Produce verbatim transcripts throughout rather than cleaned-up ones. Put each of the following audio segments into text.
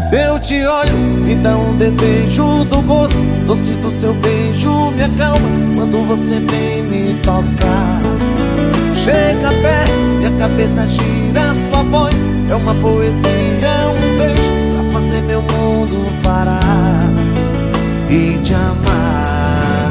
Se eu te olho, me dá um desejo do gosto doce do seu beijo, me acalma quando você vem me tocar. Chega perto e a cabeça gira, sua voz é uma poesia, um beijo pra fazer meu mundo parar e te amar.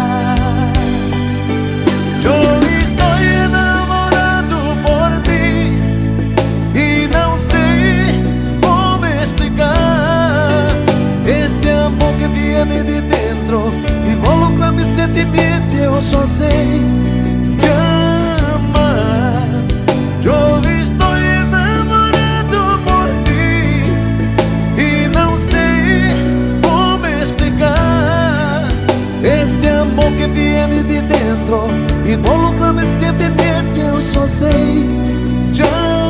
Eu estou enamorado por ti e não sei como explicar este amor que viene de dentro, involucra meu sentimento, eu só sei te amar. Eu estou enamorado por ti e não sei como explicar este amor que viene de dentro, involucra meu sentimento, eu só sei te amar.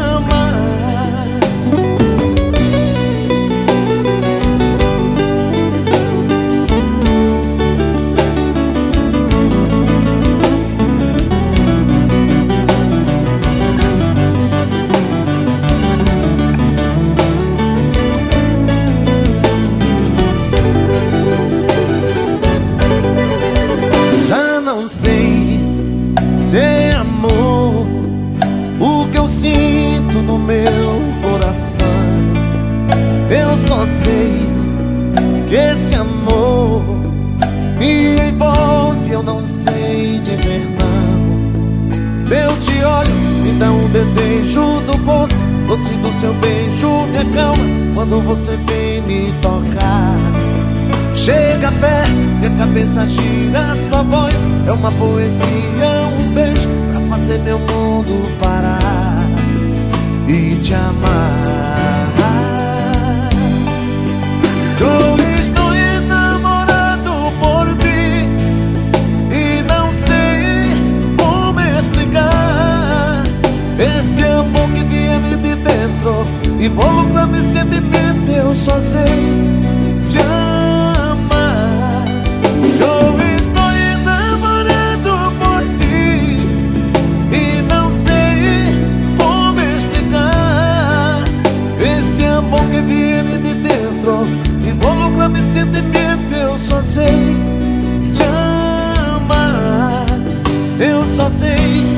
Não sei se é amor o que eu sinto no meu coração. Eu só sei que esse amor me envolve, eu não sei dizer não. Se eu te olho, me dá um desejo do gosto doce do seu beijo, me acalma quando você vem me tocar. Chega perto e a cabeça gira, sua voz é uma poesia, um beijo pra fazer meu mundo parar e te amar. Eu estou enamorado por ti e não sei como explicar este amor que viene de dentro, involucra meu sentimento, eu só sei te amar. Involucra meu sentimento, eu só sei te amar. Eu só sei